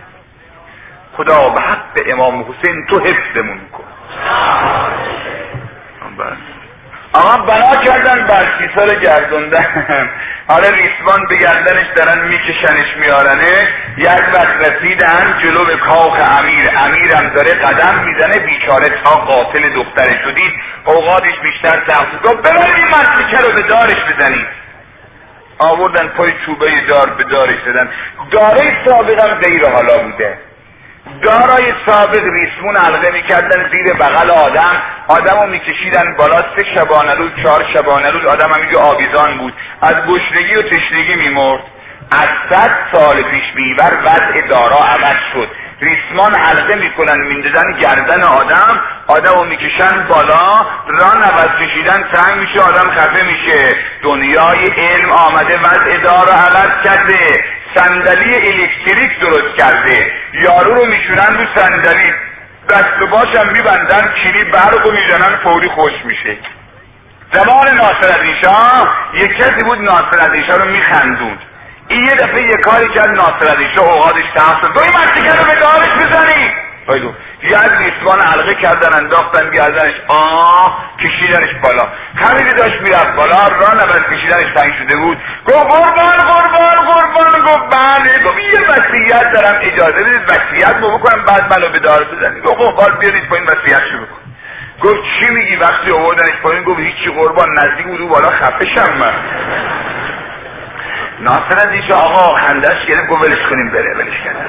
خدا به حق امام حسین تو حفظمون کن. آقا بنا کردن برسیسا رو گردوندن. حالا ریسمان به گردنش دارن میکشنش میارنه. یک وقت رسیدن جلو به کاخ امیر. امیرم داره قدم میزنه، بیچاره تا قاتل دختره شدید اوقاتش بیشتر تحصیل. گفت ببرید این مسلکه رو به دارش بزنید. آوردن پای چوبه دار به دارش زدن. داره سابقم غیر حالا بوده. دارای سابق ریسمون حلقه میکردن زیر بغل آدم، آدم رو میکشیدن بالا. سه شبانه روز، چهار شبانه روز آدم هم میگه آویزان بود، از گشنگی و تشنگی میمرد. از صد سال پیش بیور وضع دارا عوض شد. ریسمان حلقه میکنن میندازن گردن آدم، آدم رو میکشن بالا. ران عوض کشیدن تنگ میشه، آدم خفه میشه. دنیای علم آمده وضع دارا عوض کرده، صندلی الکتریک درست کرده. یارو رو میشونن رو صندلی، دست و باشم میبندن، کلی برق رو میزنن، فوری خوش میشه. زمان ناصرالدین شاه یک کسی بود ناصرالدین شاه رو میخندوند. این یه دفعه یه کاری کرد ناصرالدین شاه اوقاتش تحت شد. دوی مرتکه رو به دارش بزنی. بایدو یه از ریسمان حلقه کردن انداختن گردنش، آه کشیدنش بالا. همینی داشت میرفت بالا، ران اول کشیدنش تنگ شده بود. گفت قربان قربان قربان. گفت بله. گفت یه وصیت دارم، اجازه بدید وصیت رو بکنم بعد منو به دار بزنید. گفت قربان بیارید پایین وصیت شروع کن. گفت چی میگی؟ وقتی آوردنش پایین گفت هیچی قربان، نزدیک بود بالا خفشم من. ناصرالدین شاه آقا خندش گرفت گفت ولش کنیم بره. ولش کردن.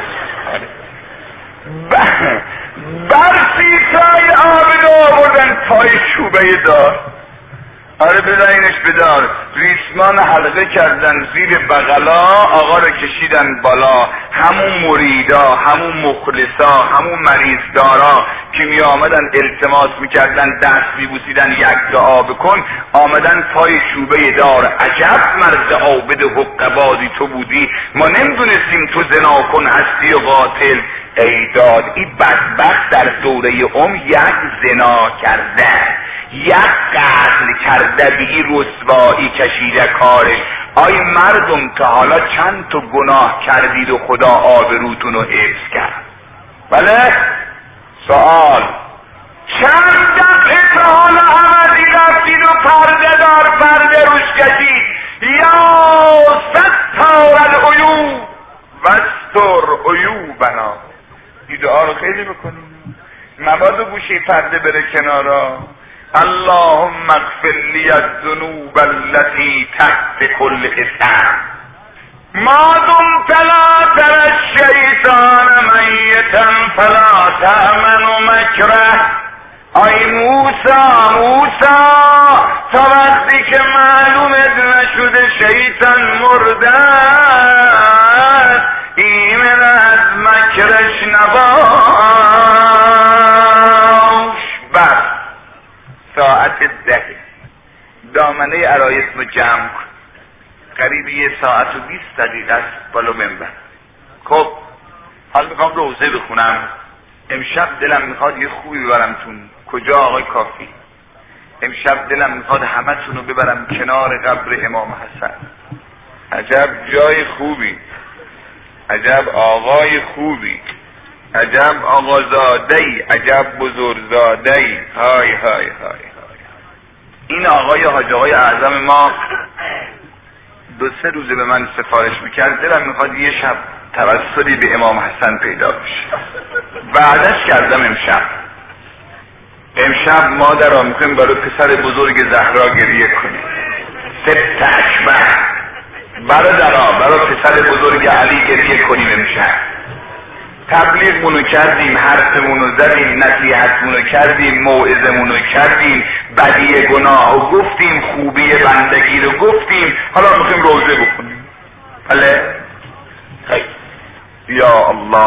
برسیسای عابد آوردن پای چوبه دار. آره بزنینش به دار. ریسمان حلقه کردن زیر بغلا، آقا رو کشیدن بالا. همون مریدا، همون مخلصا، همون مریض دارا که می آمدن التماس می کردن، دست می بوسیدن یک دعا بکن، آمدن پای چوبه دار. عجب مرد عابد حقبازی تو بودی، ما نمیدونستیم تو زنا کن هستی و قاتل. ای داد این بدبخت در دوره ام یک زنا کرده، یک قتل کرده، به این رسوایی کشیده کارش. آی مردم تا حالا چند تا گناه کردید و خدا آبروتون رو حفظ کرد؟ بله؟ سوال چند دفعه تا حالا عوضی رفتید و پرده دار پرده روش کشید؟ یا ستار العیوب وستر عیوبنا. این دعا رو خیلی بکنیم. مبادا گوشه پرده بره کنارا. اللهم اغفر لی الذنوب التي تحت كل اسم ما دمت لا ترى الشیطان میتا فلا تأمن مکره. ای موسی موسی تا وقتی که معلومت نشده شیطان مرده ایمن از مکرش نباش. بس ساعت ده دامنه عرایس رو جمع کن. قریب یه ساعت و بیست دقیقه است بالا منبر. خب حال میخوام روزه بخونم. امشب دلم میخواد یه خوبی ببرمتون. کجا آقای کافی؟ امشب دلم میخواد همه تونو ببرم کنار قبر امام حسن. عجب جای خوبی، عجب آقای خوبی، عجب آقازادهی، عجب بزرگزادهی. های های های های. این آقای حاج آقای اعظم ما دو سه روزه به من سفارش میکرد. دلم میخواد یه شب توسلی به امام حسن پیدا بشه. بعدش کردم امشب امشب مادرها میخوایم برای پسر بزرگ زهرا گریه کنیم. ست اکبر برادرها برای پسر بزرگ علی گریه کنیم. امشب تبلیغمونو کردیم، حرفمونو زدیم، نصیحتمونو کردیم، موعظمونو کردیم، بدی گناه رو گفتیم، خوبی بندگی رو گفتیم. حالا میخوایم روزه بکنیم. بله خیلی یا الله.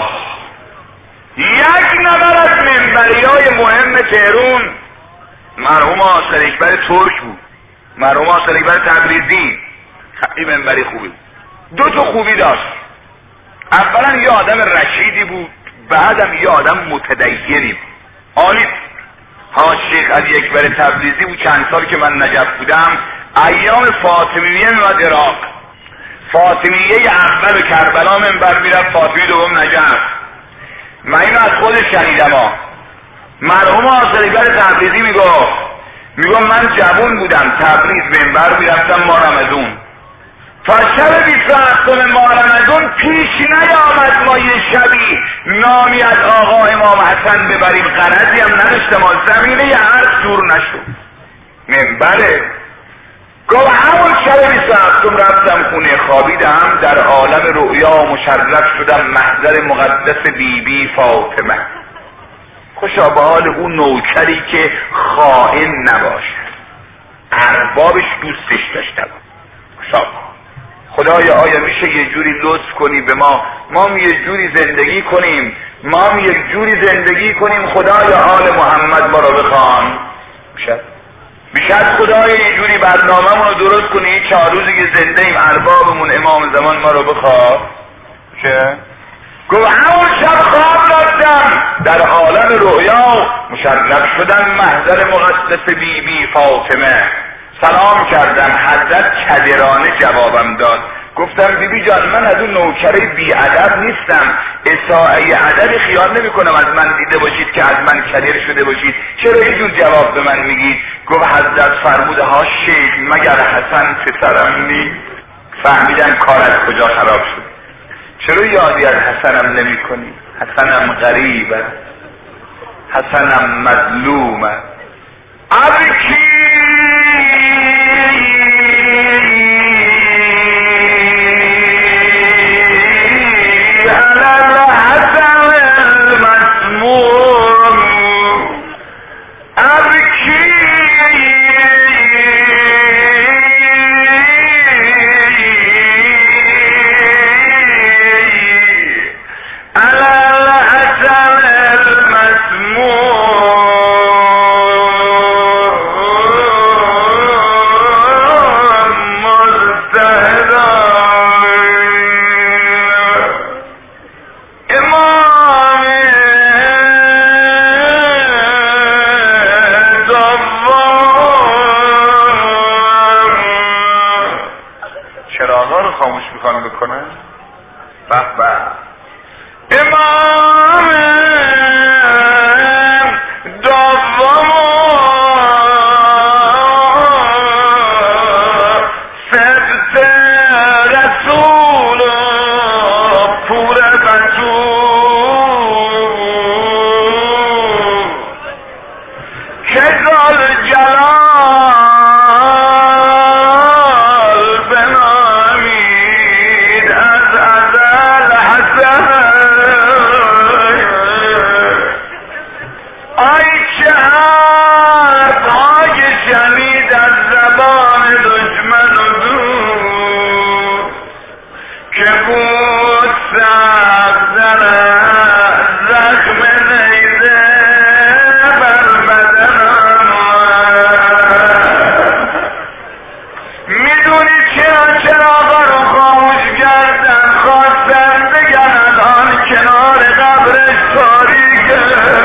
یک نفر از منبریای مهم تهرون مرحوم آصر اکبر ترک بود. مرحوم آصر اکبر تبریزی خیلی منبری خوبی بود. دو تا خوبی داشت. اولا یه آدم رشیدی بود، بعدم یه آدم متدینی بود. عالی. حاج شیخ علی اکبر تبریزی بود. چند سال که من نجف بودم ایام فاطمیه میاد عراق. فاطمیه اول کربلا منبر میرفت، فاطمیه دوم نجف. من اینو از خودش شنیدم ها. مرحوم آصر اکبر تبریزی میگفت میگفت من جوان بودم تبریز منبر میرفتم ما رمضان. تا شب بیست و هفتم ماه رمضان پیش نیامد ما یه شبی نامی از آقا امام حسن ببریم. غرضی هم نداشتم، زمینه یه عرض جور نشد. منبره گفت همون شب بیست و هفتم رفتم خونه خوابیدم، در عالم رؤیا مشرف شدم محضر مقدس بی بی فاطمه. خوشا به حال اون نوکری که خائن نباشد، اربابش دوستش داشته. خوشا خدایا آیا میشه یه جوری لطف کنی به ما، ما هم یه جوری زندگی کنیم، ما هم یک جوری زندگی کنیم. خدایا آل محمد ما رو بخوان. میشه میشه خدایا یه جوری برنامه رو درست کنی چهار روزی که زنده ایم اربابمون امام زمان ما رو بخواد. میشه گفت همون شب خواب رفتم در عالم رؤیا مشرف شدم محضر مقدس بی بی فاطمه. سلام کردم، حضرت کدرانه جوابم داد. گفتم بی بی جان من از اون نوکره بی ادب نیستم، اساءه ادب خیال نمی کنم از من دیده باشید که از من کدر شده باشید. چرا اینجور جواب به من میگید؟ گفت حضرت فرموده ها شیخ مگر حسن پسرم نیست؟ فهمیدن کار از کجا خراب شد. چرا یادی از حسنم نمی کنی؟ حسنم غریبه، حسنم مظلومه. ابکی میدونی چرا چراغا رو خاموش کردن؟ خواستن بگن الان کنار قبرش تاریکه.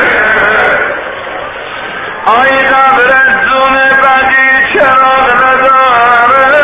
آی قبر زون بدی چراغ نداره.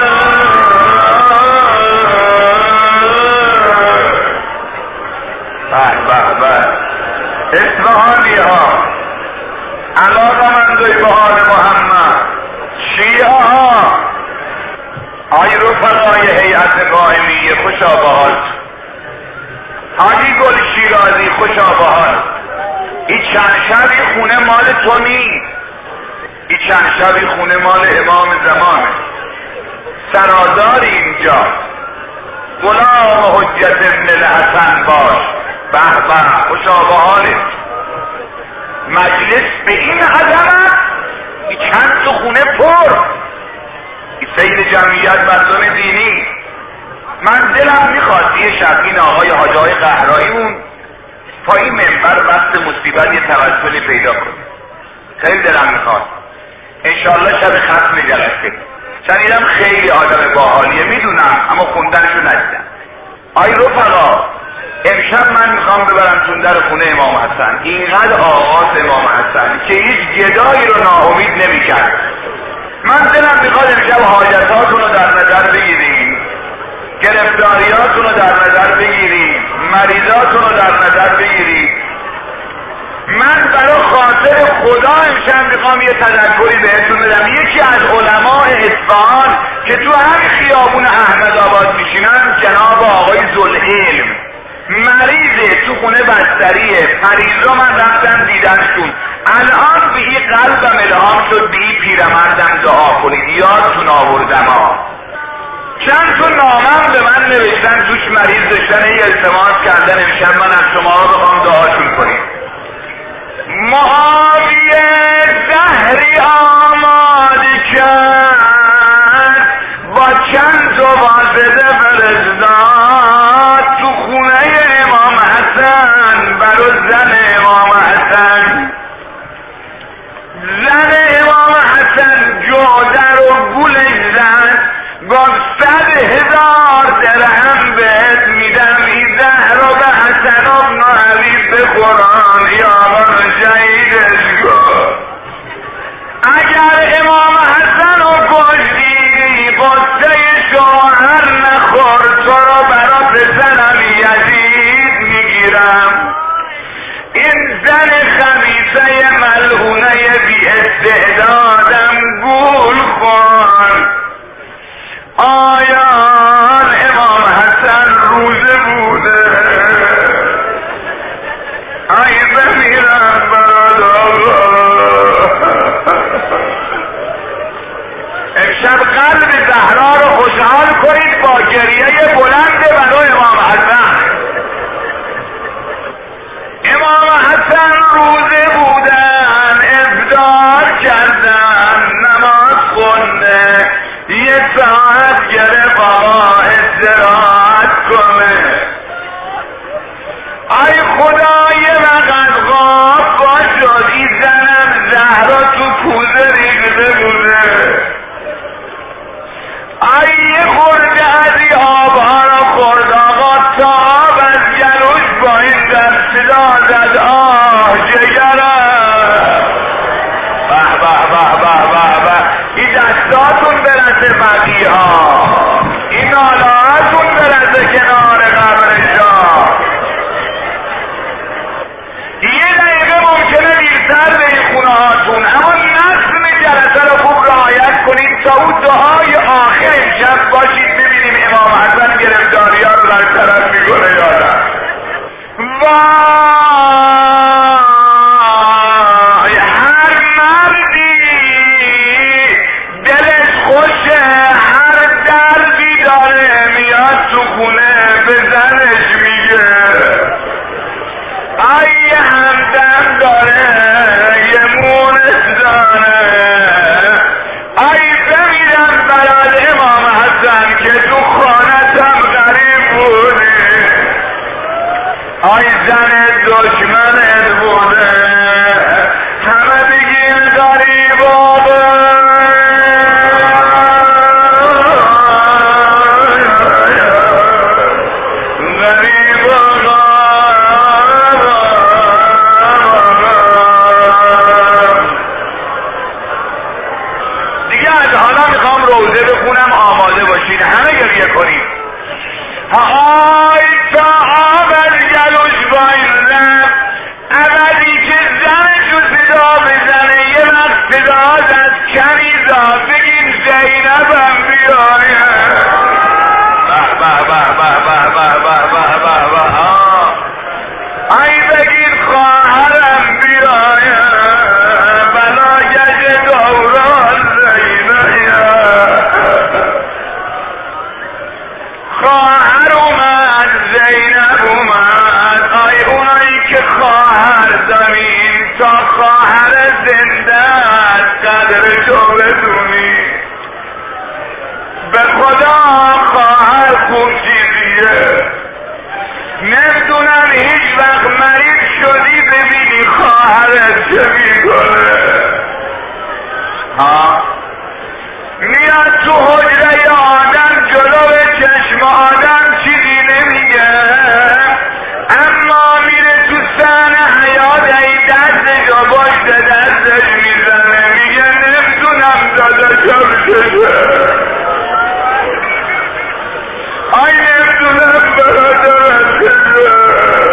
به به به اصفهانی ها، علاقه مندوی به حال محمد، شیعه ها، آی رفقای هیئت قائمیه خوشا به حال، حاجی گل شیرازی خوشا به حال. این چند شبی خونه مال تو نیست، این چند شبی خونه مال امام زمانه. سراداری اینجا، غلام حجت ابن الحسن باش. به به خوشا به حالت. مجلس به این عظمت، این چند تا خونه پر، این سید جمعیت مردم دینی. من دلم میخواد یه شب این آقای حاجای قهراییمون پای منبر وقت مصیبت یه توسلی پیدا کنه. خیلی دلم میخواد انشالله شب ختم جلسه. شنیدم خیلی آدم باحالیه، میدونم، اما خوندنشو ندیدم. آی رفقا، امشب من میخوام ببرم در خونه امام حسن. اینقدر آغاز امام حسن که هیچ گدایی رو ناامید نمیکرد. من دلم میخواد امشب حاجتاتون رو در نظر بگیریم، گرفتاریاتون رو در نظر بگیریم، مریضاتون رو در نظر بگیریم. من برای خاطر خدا امشب میخوام یه تذکری بهتون بدم. یکی از علماء اصفهان که تو همین خیابون احمد آباد میشینن، جناب آقای ذوالعلم، مریضه، تو خونه بستریه. مریضا من رفتم دیدنشون. الان به این قلبم الهام شد به این پیرمردم دعا کنید، یادتون آوردم ها. چند تا نامم به من نوشتن توش مریض داشتن، ای التماس کردن امشب من از شما رو بخوام دعاشون کنید. معاویه زهری آماده کرد، با چند تا واسطه فرستاد تو خونه امام حسن برای زن امام حسن. زن امام حسن جادر و گلش زد، گفت صد هزار درهم بهت میدم این زهر رو به حسن ابن علی بخوران یا من شهیدش کن. اگر امام حسن رو کشتی قصه شوهر نخور، تو رو برا پسرم یزید میگیرم. این زن خمیسه ملعونه بی استعدادم گول خون. آیان امام حسن روزه بوده، ای بمیرم براد آقا. امشب قلب زهرا رو خوشحال کنید با گریه بلند برای امام حسن. امام حسن روزه بودن، افطار کردن، نماز خونده، یه ساعت گرفت آقا استراحت کنه. ای خدا یه وقت غاب باشد، این زنم زهرا تو کوزه ریخته بوده. ای یه خورده از این آبها را خورد آقا، تا آب از گلوش با این در صدا زد آه جگرم. به به به به به به، این دستاتون برسه بقیه ها، این نالهاتون برسه کنار قبرشا. یه دقیقه ممکنه دیرتر به این خونه هاتون، اما نظم جلسه رو خوب رعایت کنید تا اون دعای آخر امشب باشید ببینیم امام حسن گرفتاری ها رو در طرف میکنه یا نه. وای هر مردی دلش خوشه، هر دردی داره میاد تو خونه به زنش میگه. ای همدم داره یه مونس داره. ای بمیرم براد امام حسن که تو خانتم غریب بودی. ای زن دشمنت بوده، همه بگین غریب آبه. زنده است قدر تو بدونی. به خدا خواهر خوب چیزیه، نمیدونم هیچ وقت مریض شدی ببینی خواهرت چه میکنه. ها میاد تو حجره آدم جلو چشم آدم چیزی نمیگه، اما میره تو صحنه حیات ای دستشو باشه دستش میزنه میگه نمیدونم داداشم چشه، آی نمیدونم برادرم چشه.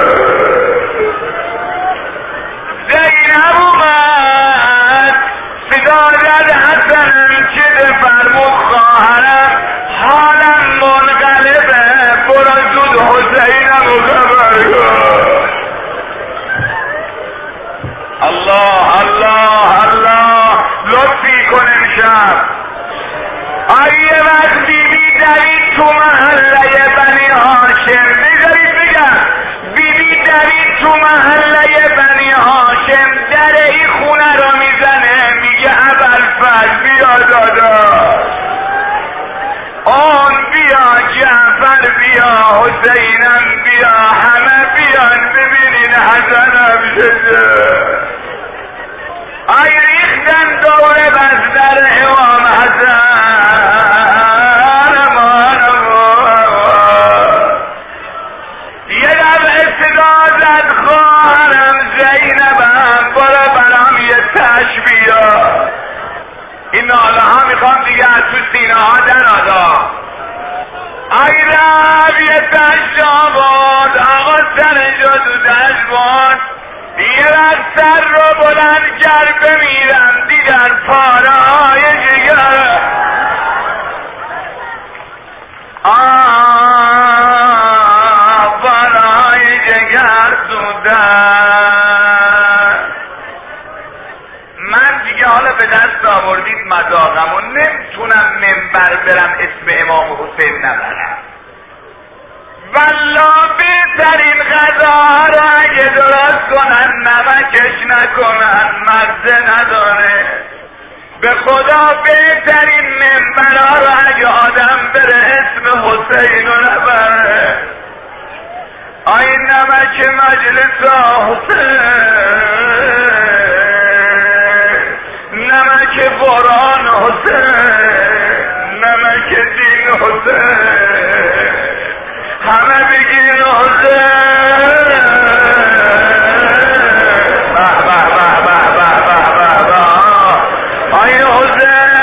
زینب اومد صدا زد حسنم چه فرمود خواهرم حالم منقلبه، برو زود حسینم و خبر کن. الله الله الله لطفی کن امشب. آیه وقت بیبی دوید تو محله بنی هاشم، بذارید بگم بیبی دوید تو محله بنی هاشم، در این خونه رو میزنه میگه ابوالفضل بیا داداش، آن بیا جعفر بیا حسینم بیا، همه بیان ببینین حسنم شده. آی ریختن دور بستر امام حسن، یه دفعه صدا زد خواهرم زینبم برو برام یه تش بیا. این ناله ها میخوام دیگه از تو سینه ها درادا. ای رب یه تش آباد آقا سرشو تو تش باد، یه وقت سر رو بلند کرد بمیرم دیدن پاره های جگر. آه پاره های جگر سودن. من دیگه حالا به دست آوردید مذاقم و نمیتونم منبر برم اسم امام حسین نبرم. والله بهترین غذا را اگه درست کنن نمکش نکنن مزه نداره. به خدا بهترین منبرها را اگه آدم بره اسم حسین رو نبره. آی نمک مجلس حسین، نمک قرآن حسین، نمک دین حسین، همه بگین حسین. به به به به به به به آی حسین.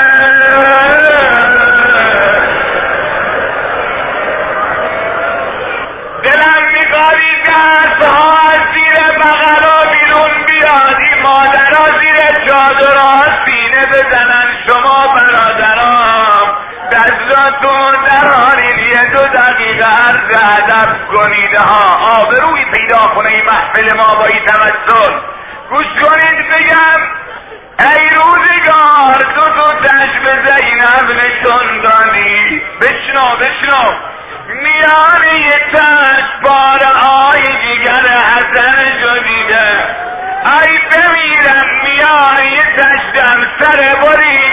دلم میخواد دستها زیر بغلا بیرون بیادی، مادرها زیر چادرها سینه بزنن. شما برادرام دستاتون درارین یه دو دقیقه عرض ادب کنید ها، آبروی پیدا کنه این محفل ما با این تمثل. گوش کنید بگم ای روزگار دو دو چشم زینب نشون دادی. بشنو بشنو میان یه چشم بار آی جگر حسن شدیده. ای بمیرم میان یه چشم سر بری